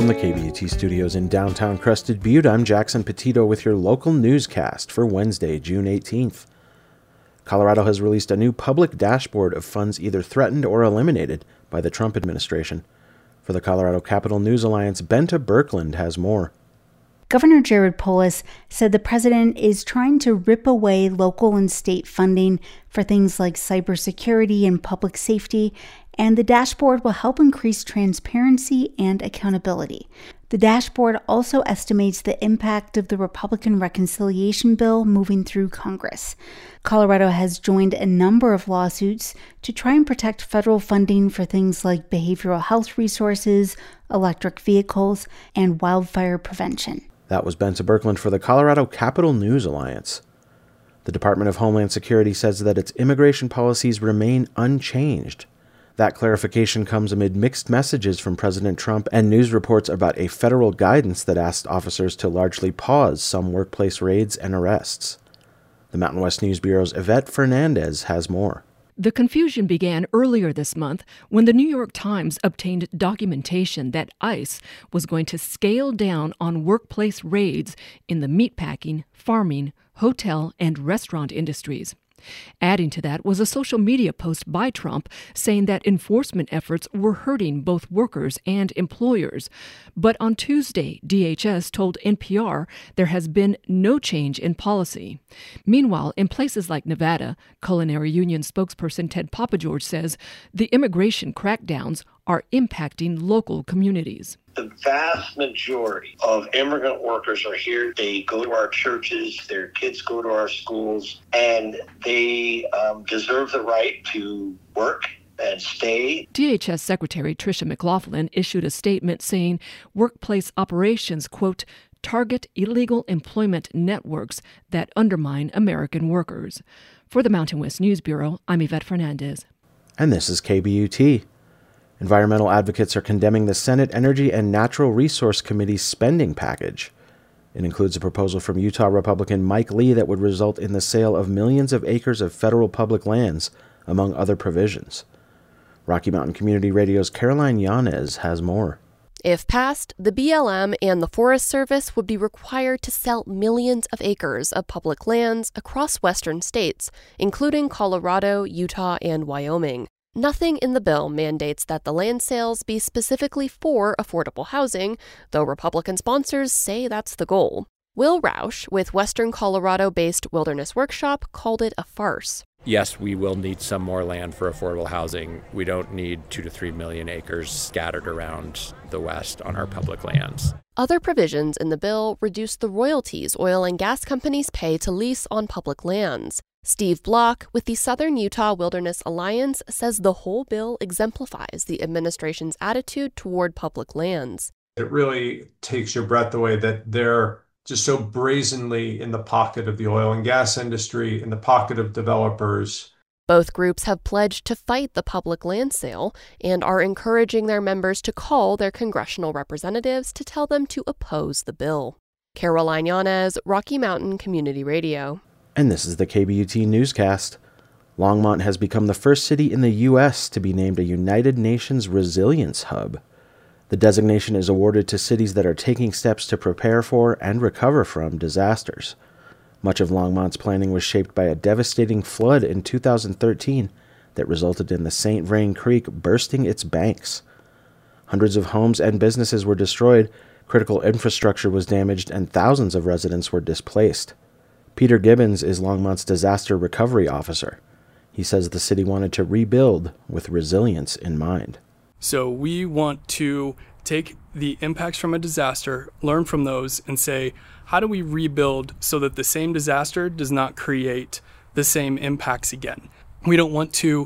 the KBUT studios in downtown Crested Butte, I'm Jackson Petito with your local newscast for Wednesday, June 18th. Colorado has released a new public dashboard of funds either threatened or eliminated by the Trump administration. For the Colorado Capital News Alliance, Benta Birkeland has more. Governor Jared Polis said the president is trying to rip away local and state funding for things like cybersecurity and public safety, and the dashboard will help increase transparency and accountability. The dashboard also estimates the impact of the Republican reconciliation bill moving through Congress. Colorado has joined a number of lawsuits to try and protect federal funding for things like behavioral health resources, electric vehicles, and wildfire prevention. That was Benta Birkeland for the Colorado Capital News Alliance. The Department of Homeland Security says that its immigration policies remain unchanged. That clarification comes amid mixed messages from President Trump and news reports about a federal guidance that asked officers to largely pause some workplace raids and arrests. The Mountain West News Bureau's Yvette Fernandez has more. The confusion began earlier this month when the New York Times obtained documentation that ICE was going to scale down on workplace raids in the meatpacking, farming, hotel, and restaurant industries. Adding to that was a social media post by Trump saying that enforcement efforts were hurting both workers and employers. But on Tuesday, DHS told NPR there has been no change in policy. Meanwhile, in places like Nevada, Culinary Union spokesperson Ted Papageorge says the immigration crackdowns are impacting local communities. The vast majority of immigrant workers are here. They go to our churches, their kids go to our schools, and they deserve the right to work and stay. DHS Secretary Tricia McLaughlin issued a statement saying workplace operations, quote, target illegal employment networks that undermine American workers. For the Mountain West News Bureau, I'm Yvette Fernandez. And this is KBUT. Environmental advocates are condemning the Senate Energy and Natural Resource Committee's spending package. It includes a proposal from Utah Republican Mike Lee that would result in the sale of millions of acres of federal public lands, among other provisions. Rocky Mountain Community Radio's Caroline Yanez has more. If passed, the BLM and the Forest Service would be required to sell millions of acres of public lands across western states, including Colorado, Utah, and Wyoming. Nothing in the bill mandates that the land sales be specifically for affordable housing, though Republican sponsors say that's the goal. Will Roush, with Western Colorado-based Wilderness Workshop, called it a farce. Yes, we will need some more land for affordable housing. We don't need 2 to 3 million acres scattered around the West on our public lands. Other provisions in the bill reduce the royalties oil and gas companies pay to lease on public lands. Steve Block, with the Southern Utah Wilderness Alliance, says the whole bill exemplifies the administration's attitude toward public lands. It really takes your breath away that they're just so brazenly in the pocket of the oil and gas industry, in the pocket of developers. Both groups have pledged to fight the public land sale and are encouraging their members to call their congressional representatives to tell them to oppose the bill. Caroline Yanez, Rocky Mountain Community Radio. And this is the KBUT newscast. Longmont has become the first city in the U.S. to be named a United Nations Resilience Hub. The designation is awarded to cities that are taking steps to prepare for and recover from disasters. Much of Longmont's planning was shaped by a devastating flood in 2013 that resulted in the St. Vrain Creek bursting its banks. Hundreds of homes and businesses were destroyed, critical infrastructure was damaged, and thousands of residents were displaced. Peter Gibbons is Longmont's disaster recovery officer. He says the city wanted to rebuild with resilience in mind. So we want to take the impacts from a disaster, learn from those, and say, how do we rebuild so that the same disaster does not create the same impacts again? We don't want to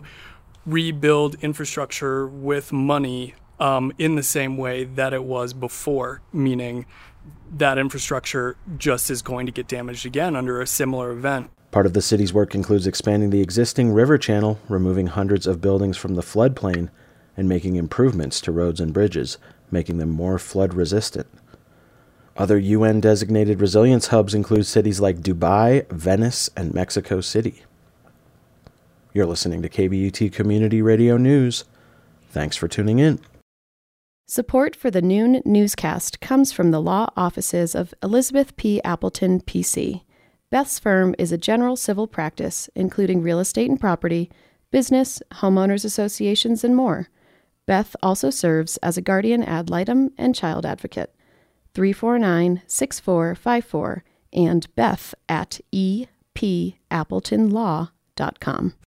rebuild infrastructure with money in the same way that it was before, meaning that infrastructure just is going to get damaged again under a similar event. Part of the city's work includes expanding the existing river channel, removing hundreds of buildings from the floodplain, and making improvements to roads and bridges, making them more flood-resistant. Other UN-designated resilience hubs include cities like Dubai, Venice, and Mexico City. You're listening to KBUT Community Radio News. Thanks for tuning in. Support for the Noon newscast comes from the law offices of Elizabeth P. Appleton, P.C. Beth's firm is a general civil practice, including real estate and property, business, homeowners associations, and more. Beth also serves as a guardian ad litem and child advocate. 349-6454 and Beth at epappletonlaw.com.